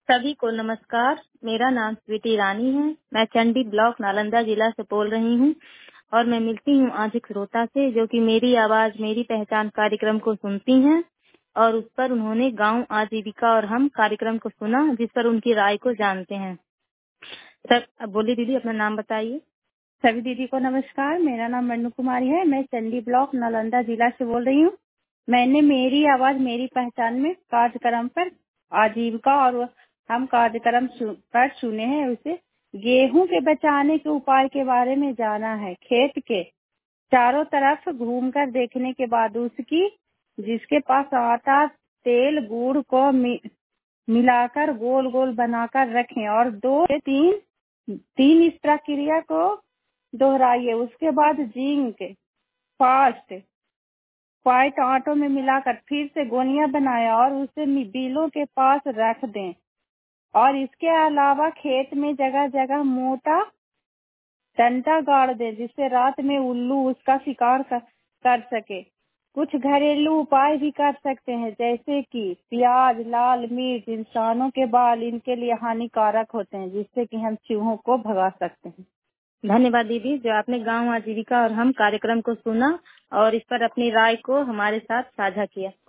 सभी को नमस्कार। मेरा नाम स्वीटी रानी है। मैं चंडी ब्लॉक नालंदा जिला से बोल रही हूँ और मैं मिलती हूँ आज एक श्रोता से जो कि मेरी आवाज मेरी पहचान कार्यक्रम को सुनती हैं और उस पर उन्होंने गांव आजीविका और हम कार्यक्रम को सुना, जिस पर उनकी राय को जानते हैं। सर, अब बोलिए दीदी, अपना नाम बताइए। सभी दीदी को नमस्कार। मेरा नाम मन्नू कुमारी है। मैं चंडी ब्लॉक नालंदा जिला से बोल रही हूँ। मैंने मेरी आवाज मेरी पहचान में कार्यक्रम पर आजीविका और हम कार्यक्रम पर सुने हैं। उसे गेहूं के बचाने के उपाय के बारे में जाना है। खेत के चारों तरफ घूमकर देखने के बाद उसकी जिसके पास आटा तेल गुड़ को मिलाकर गोल गोल बनाकर रखें और 2 से 3 इस प्रक्रिया को दोहराइए। उसके बाद जिंक फास्ट व्हाइट आटो में मिलाकर फिर से गोलियां बनाएं और उसे बिलों के पास रख दें। और इसके अलावा खेत में जगह जगह मोटा डंडा गाड़ दें जिससे रात में उल्लू उसका शिकार कर सके। कुछ घरेलू उपाय भी कर सकते हैं, जैसे कि प्याज, लाल मिर्च, इंसानों के बाल इनके लिए हानिकारक होते हैं, जिससे कि हम चूहों को भगा सकते हैं। धन्यवाद दीदी, जो आपने गांव आजीविका और हम कार्यक्रम को सुना और इस पर अपनी राय को हमारे साथ साझा किया।